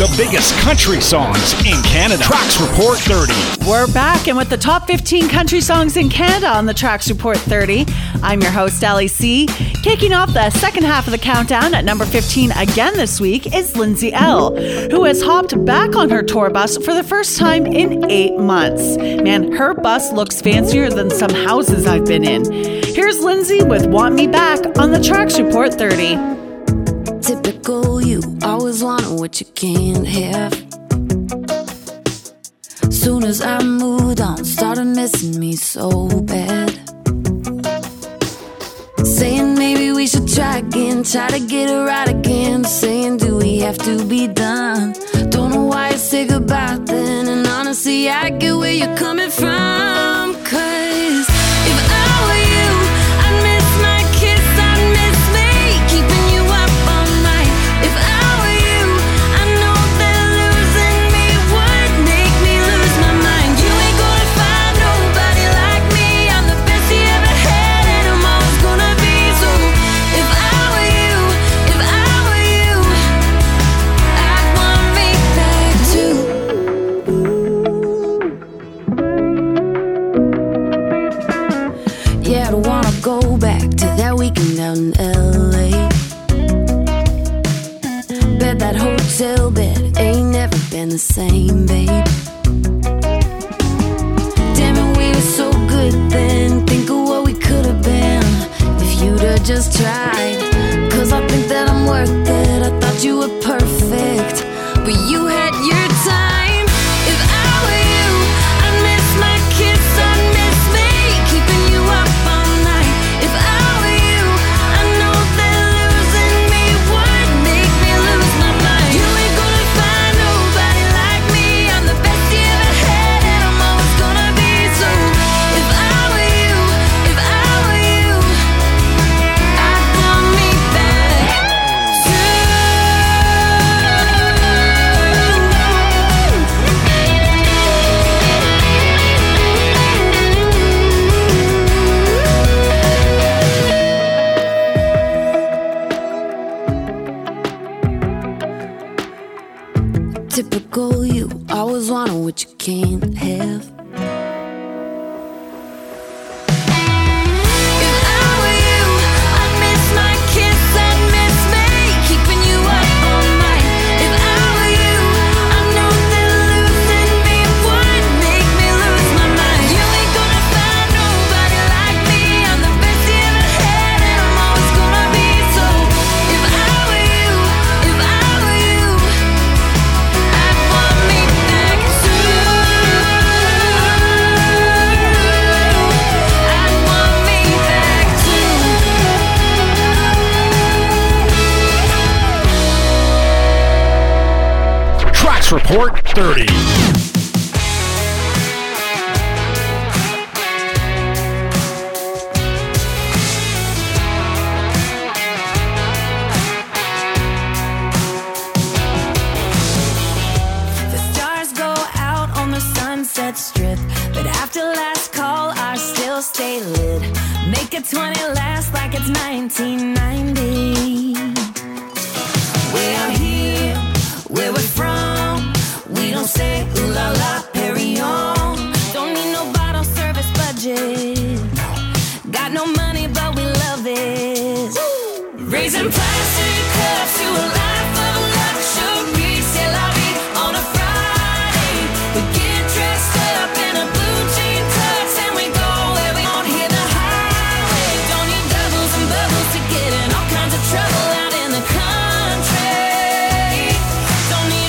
the biggest country songs in Canada. Tracks Report 30. We're back, and with the top 15 country songs in Canada on the Tracks Report 30, I'm your host, Ali C. Kicking off the second half of the countdown at number 15 again this week is Lindsay Ell, who has hopped back on her tour bus for the first time in 8 months. Man, her bus looks fancier than some houses I've been in. Here's Lindsay with Want Me Back on the Tracks Report 30. Typical you, always wanting what you can't have. Soon as I moved on, started missing me so bad. Saying maybe we should try again, try to get it right again. Saying do we have to be done? Don't know why I say goodbye then. And honestly, I get where you're coming from. 'Cause if I were you, I'd miss my kiss, I'd miss me, keeping you up all night. If I were you, I know that losing me would make me lose my mind. You ain't gonna find nobody like me. I'm the best you ever had, and I'm always gonna be. So if I were you, if I were you, I'd want me back too. Yeah, I don't wanna go back to that weekend down in LA. Bet that hotel bed ain't never been the same, babe. Damn it, we were so good then. Think of what we could have been if you'd have just tried. 'Cause I think that I'm worth it. I thought you were perfect, but you had your time. If I were you, I'd miss my kiss, I'd miss me, keeping you up all night. If I were you, I know that losing me would make me lose my mind. You ain't gonna find nobody like me. I'm the best you ever had, and I'm always gonna be. So if I were you, if I were you, I'd want me back too. Typical you, always wanting what you can't have. If I were you, I'd miss my kiss, I'd miss me, keeping you up all night. If I were you, I know that losing me would make me lose my mind. You ain't gonna find nobody like me. I'm the best you ever had, and I'm always gonna be. So if I were you, if I were you, I'd want me back too. I'd want me back too. Tracks Report 30. The stars go out on the Sunset Strip, but after last call, I still stay lit. Make it 20 last like it's 1990. We're out here, where we're from. We don't say ooh la la, Perignon. Don't need no bottle service budget. Got no money, but we love this. Raising plastic cups to a life of luxury. C'est la vie on a Friday. We get dressed up in a blue jean tux and we go where we don't hear the highway. Don't need doubles and bubbles to get in all kinds of trouble out in the country. Don't need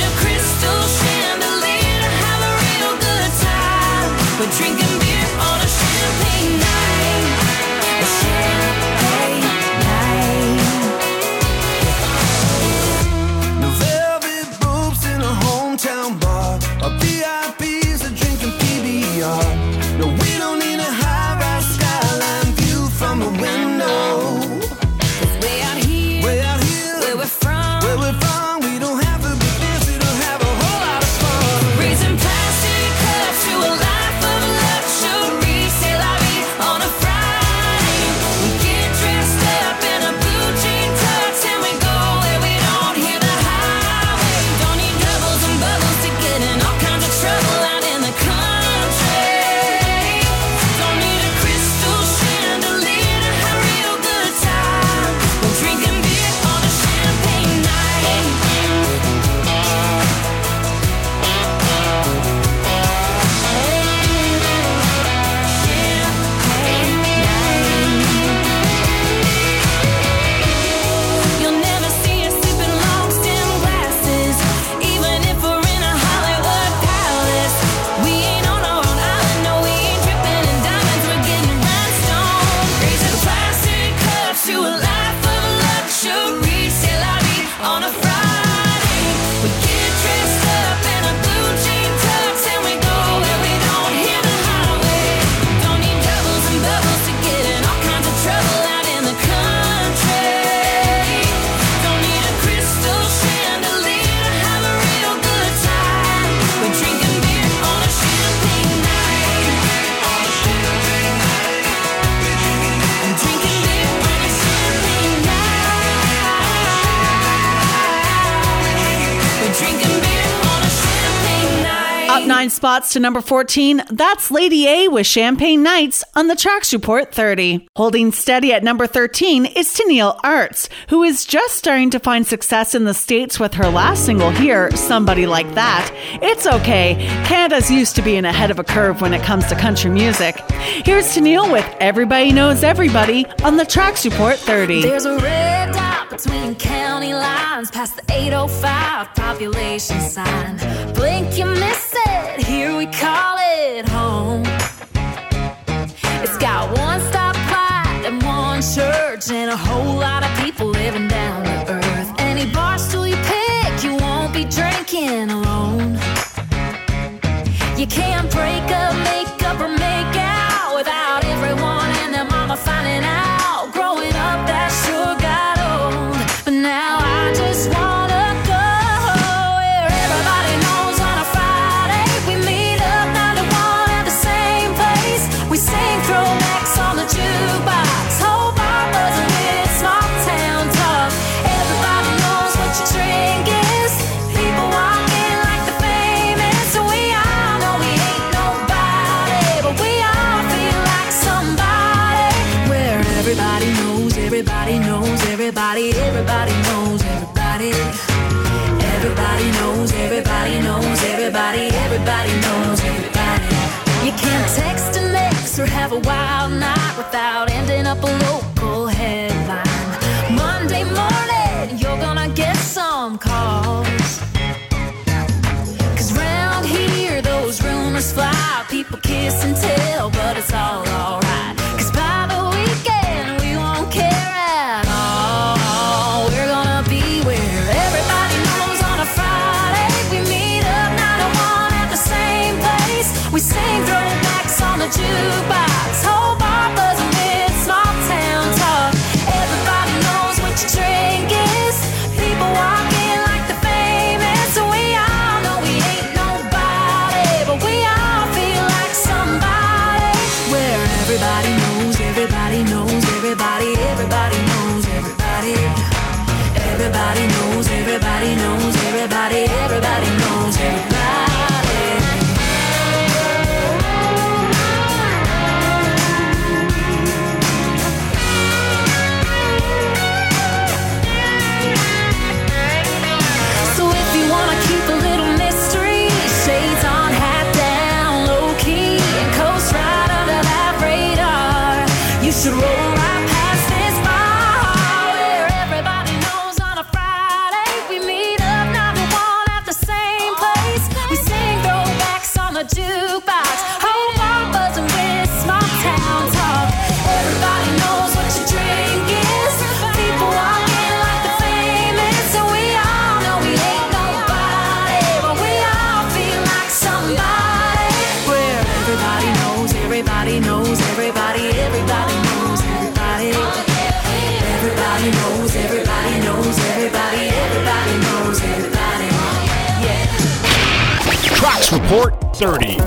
9 spots to number 14, that's Lady A with Champagne Nights on the Tracks Report 30. Holding steady at number 13 is Tenille Arts, who is just starting to find success in the States with her last single here, Somebody Like That. It's okay. Canada's used to being ahead of a curve when it comes to country music. Here's Tenille with Everybody Knows Everybody on the Tracks Report 30. There's a red dot between county lines past the 805 population sign. Blink, you miss it. Here we call it home. It's got one stoplight and one church and a whole lot of people living down to earth. Any bar stool you pick, you won't be drinking alone. You can't break up, make up, or make out without everyone and their mama finding out. Growing up, that sure got old, but now I just wanna go where everybody knows on a Friday we meet up 9 to 1 at the same place. We sing throwbacks on the jukebox, whole bar buzzing with small town talk. Everybody knows what your drink is. People walking like the famous, so we all know we ain't nobody, but we all feel like somebody. Where everybody knows, everybody knows everybody, everybody knows everybody. Everybody knows, everybody knows everybody, everybody knows everybody. You can't text and mix or have a wild night without ending up a local headline. Monday morning, you're gonna get some calls. 'Cause round here, those rumors fly. People kiss and tell, but it's all alright. 'Cause by the weekend, we won't care at all. We're gonna be where everybody knows on a Friday. We meet up 9 to 1 at the same place. We sing throwbacks on the jukebox, whole bar buzzing with small town talk. Everybody knows what your drink is. People walking like the famous, so we all know we ain't nobody, but we all feel like somebody. Where everybody knows, everybody knows everybody, everybody knows everybody. Everybody knows, everybody knows everybody, everybody knows everybody. So if you wanna keep a little mystery, shades on, hat down, low key, and coast right under that radar, you should roll right past this bar where everybody knows on a Friday we meet up 9 to 1 at the same place. We sing throwbacks on the jukebox, whole bar buzzing with small town talk. Everybody knows what your drink is. People walking like the famous, so we all know we ain't nobody, but we all feel like somebody. Where everybody knows, everybody knows everybody, everybody knows everybody. Everybody knows, everybody knows everybody, everybody knows everybody. Yeah. Tracks Report 30.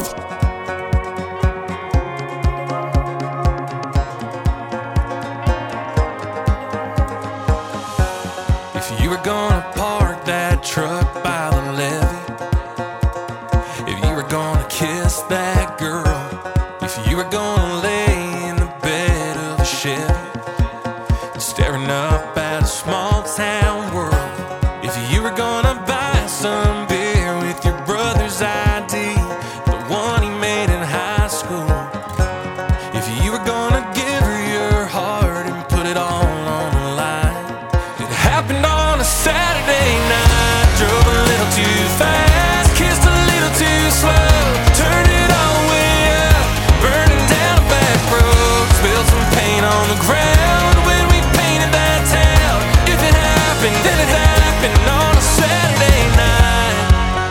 If you were gonna park that truck by the levee, if you were gonna kiss that girl, if you were gonna lay in the bed of a Chevy, staring up at a small town world, if you were gonna buy some beer with your brother's ID, the one he made in high school, if you were gonna give her your heart and put it all on the line, it happened on a Saturday night. Drove a little too fast, kissed a little too slow, turned it all the way up, burning down a back road, spilled some paint on the ground when we painted that town. If it happened, then it happened on a Saturday night.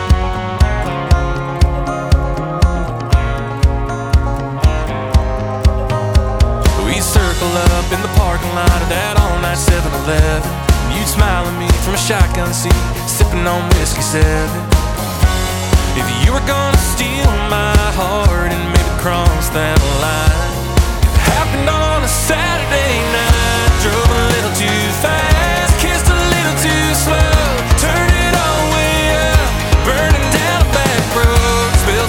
We circle up in the parking lot of that all-night 7-Eleven. You'd smile at me from a shotgun seat, sipping on whiskey 7. If you were gonna steal my heart and maybe cross that line, it happened on a Saturday night. Drove a little too fast, kissed a little too slow, turned it all the way up, burning down a back road, spilled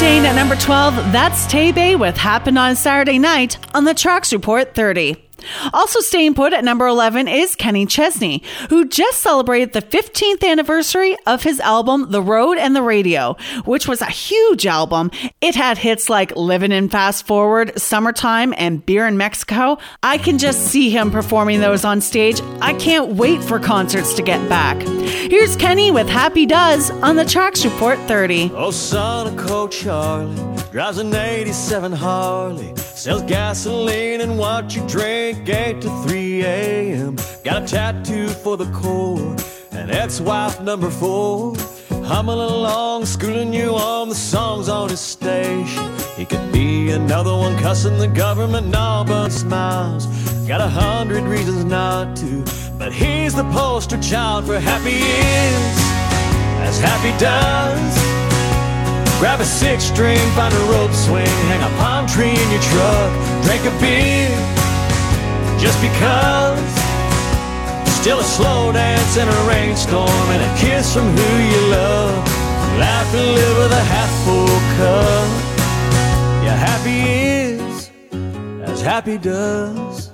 Staying at number 12, that's Tay-Bay with Happened on Saturday Night on the Tracks Report 30. Also staying put at number 11 is Kenny Chesney, who just celebrated the 15th anniversary of his album The Road and the Radio, which was a huge album. It had hits like Livin' in Fast Forward, Summertime, and Beer in Mexico. I can just see him performing those on stage. I can't wait for concerts to get back. Here's Kenny with Happy Does on the Tracks Report 30. Oh, son of Coach Charlie drives an 87 Harley, sells gasoline and what you drink 8 to 3 a.m. Got a tattoo for the core, and ex-wife number 4. Humming along, schooling you on the songs on his station. He could be another one cussing the government, no, but smiles. Got 100 reasons not to, but he's the poster child for happy is, as happy does. Grab a 6-string, find a rope swing, hang a palm tree in your truck, drink a beer, just because. Still a slow dance in a rainstorm and a kiss from who you love. Laugh and live with a half-full cup. Yeah, happy is, as happy does.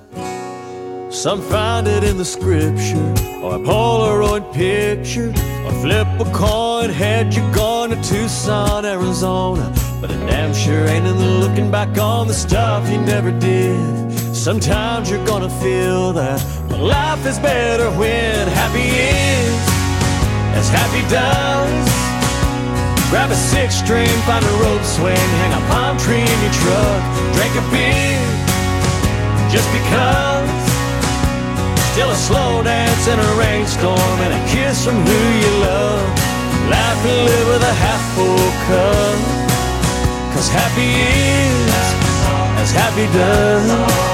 Some find it in the scripture, or a Polaroid picture, or flip a coin, head you're going to Tucson, Arizona. But it damn sure ain't in the looking back on the stuff you never did. Sometimes you're gonna feel that, but life is better when happy is, as happy does. Grab a 6-string, find a rope swing, hang a palm tree in your truck, drink a beer, just because. Still a slow dance in a rainstorm and a kiss from who you love. Laugh and live with a half-full cup, 'cause happy is, as happy does.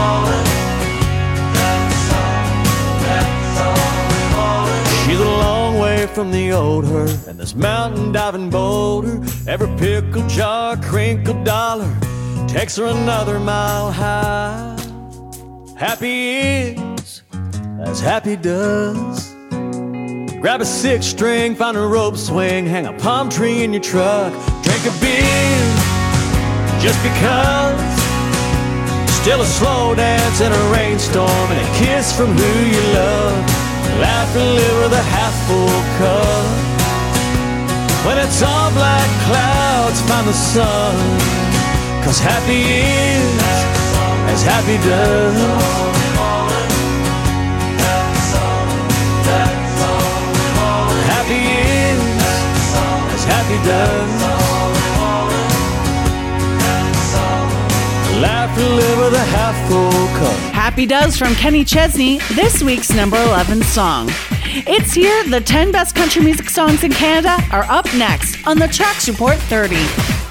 She's a long way from the old her and this mountain diving boulder. Every pickle jar, crinkled dollar takes her another mile high. Happy is, as happy does. Grab a 6-string, find a rope swing, hang a palm tree in your truck, drink a beer, just because. Still a slow dance in a rainstorm and a kiss from who you love. Laugh and live with a half-full cup. When it's all black clouds, find the sun, 'cause happy is, as happy does. Happy is, as happy does. Laugh and live with a half-full cup. Happy Does from Kenny Chesney, this week's number 11 song. It's here. The 10 best country music songs in Canada are up next on the Tracks Report 30.